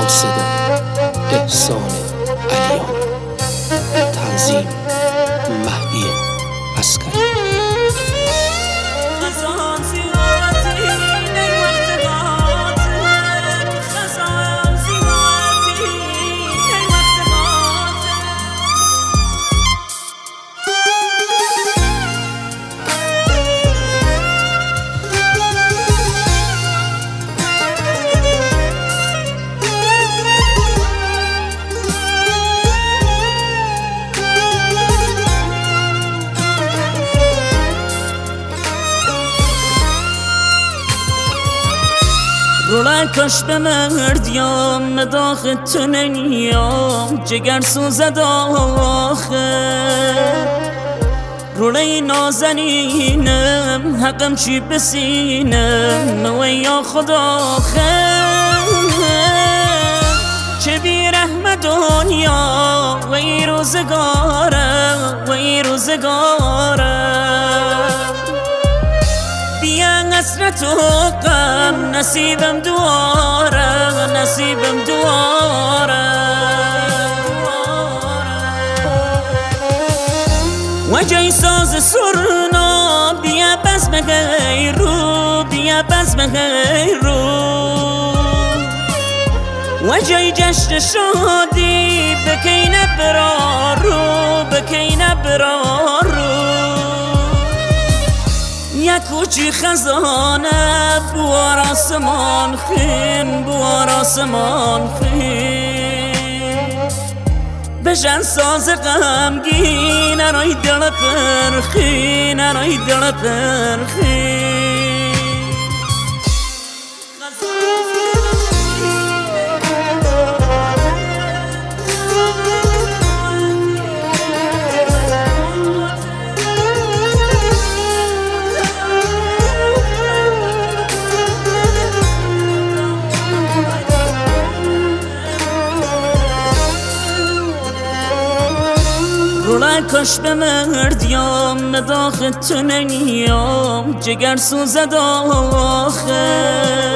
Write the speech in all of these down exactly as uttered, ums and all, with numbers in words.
با صدا احسان علیان، تنظیم مهدی عسکری. روله کاش به مردیام مداخ تو نیام جگر سوزد آخه روله نازنینم حقم چی بسینم و یا خدا خیر چه بی رحم دنیا و ای روزگاره و ای روزگاره بیا قصر تو غم نصیبم دواره نصیبم دواره و جای ساز سرنا بیا بزم غیرو بیا بزم غیرو و جای جشن شادی بکی نبرارو بکی نبرارو یک کوچی خزانه بوار آسمان خین بوار آسمان خین بشن ساز غمگین ارای دل پرخین ارای دل پرخین روله کاش به مردیام مداخ تو نیام جگر سوزد آخه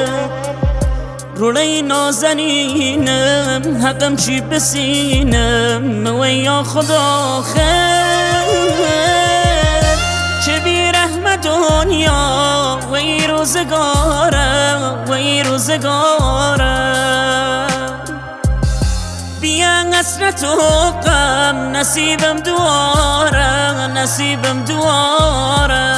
روله نازنینم حقم چی بسینم و یا خدا خیر چه بی رحم دنیا و ای روزگاره و ای روزگاره بیا قصر تو غم نصیبم دواره نصیبم دواره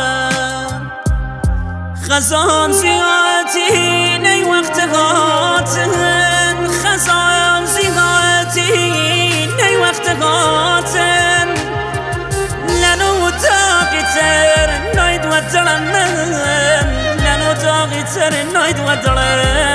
خزان زیادی نی وقت غاتن خزان زیادی نی وقت غاتن لنو تاقی تر ناید و دلم لنو تاقی تر ناید و دلم